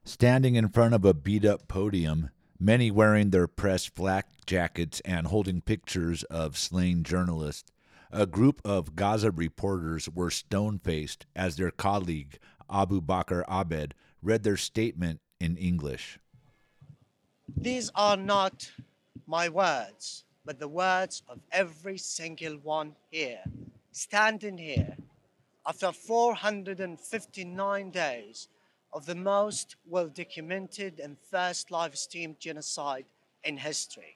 Standing in front of a beat-up podium, many wearing their press flak jackets and holding pictures of slain journalists, a group of Gaza reporters were stone-faced as their colleague, Abu Bakr Abed, read their statement in English. These are not my words, but the words of every single one here, standing here after 459 days of the most well-documented and first live-streamed genocide in history.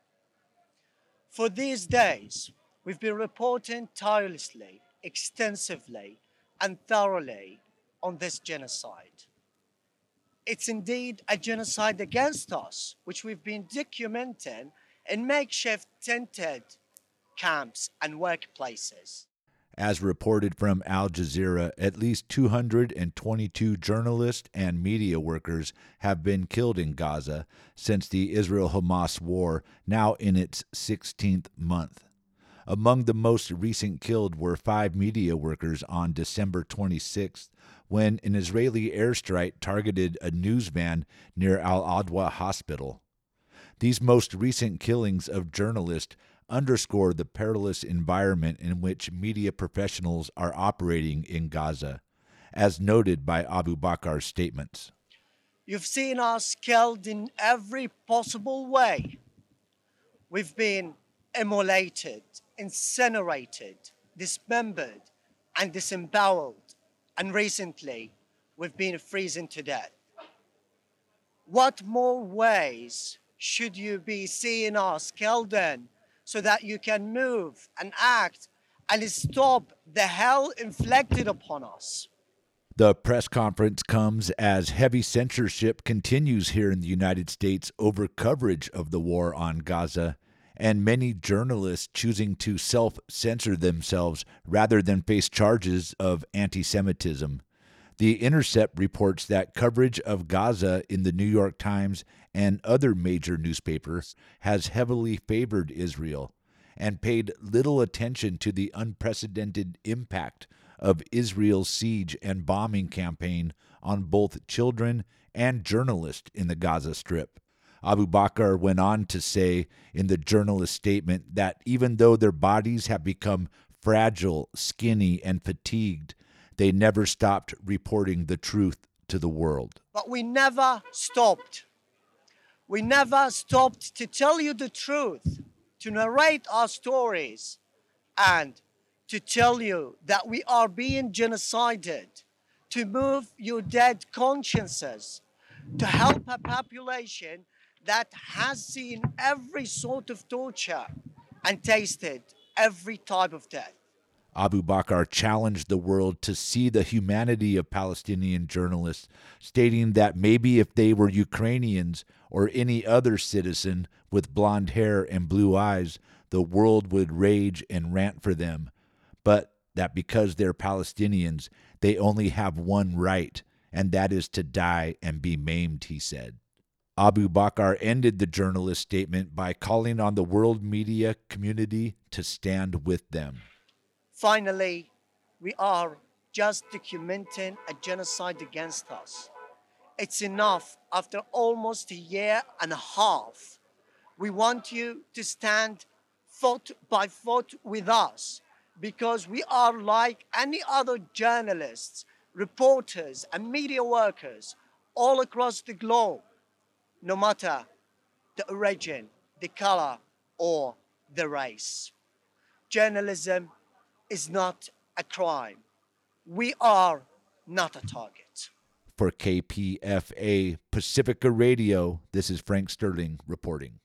For these days, we've been reporting tirelessly, extensively, and thoroughly on this genocide. It's indeed a genocide against us, which we've been documenting in makeshift tented camps and workplaces. As reported from Al Jazeera, at least 222 journalists and media workers have been killed in Gaza since the Israel-Hamas war, now in its 16th month. Among the most recent killed were 5 media workers on December 26th, when an Israeli airstrike targeted a news van near Al-Adwa Hospital. These most recent killings of journalists underscore the perilous environment in which media professionals are operating in Gaza, as noted by Abu Bakr's statements. You've seen us killed in every possible way. We've been immolated, incinerated, dismembered, and disemboweled. And recently, we've been freezing to death. What more ways should you be seeing us killed in so that you can move and act and stop the hell inflicted upon us? The press conference comes as heavy censorship continues here in the United States over coverage of the war on Gaza, and many journalists choosing to self-censor themselves rather than face charges of anti-Semitism. The Intercept reports that coverage of Gaza in the New York Times and other major newspapers has heavily favored Israel and paid little attention to the unprecedented impact of Israel's siege and bombing campaign on both children and journalists in the Gaza Strip. Abu Bakr went on to say in the journalist statement that even though their bodies have become fragile, skinny, and fatigued, they never stopped reporting the truth to the world. But we never stopped. We never stopped to tell you the truth, to narrate our stories, and to tell you that we are being genocided, to move your dead consciences, to help a population that has seen every sort of torture and tasted every type of death. Abu Bakr challenged the world to see the humanity of Palestinian journalists, stating that maybe if they were Ukrainians or any other citizen with blonde hair and blue eyes, the world would rage and rant for them, but that because they're Palestinians, they only have one right, and that is to die and be maimed, he said. Abu Bakr ended the journalist statement by calling on the world media community to stand with them. Finally, we are just documenting a genocide against us. It's enough after almost a year and a half. We want you to stand foot by foot with us because we are like any other journalists, reporters, and media workers all across the globe, no matter the origin, the color, or the race. Journalism is not a crime. We are not a target. For KPFA Pacifica Radio, this is Frank Sterling reporting.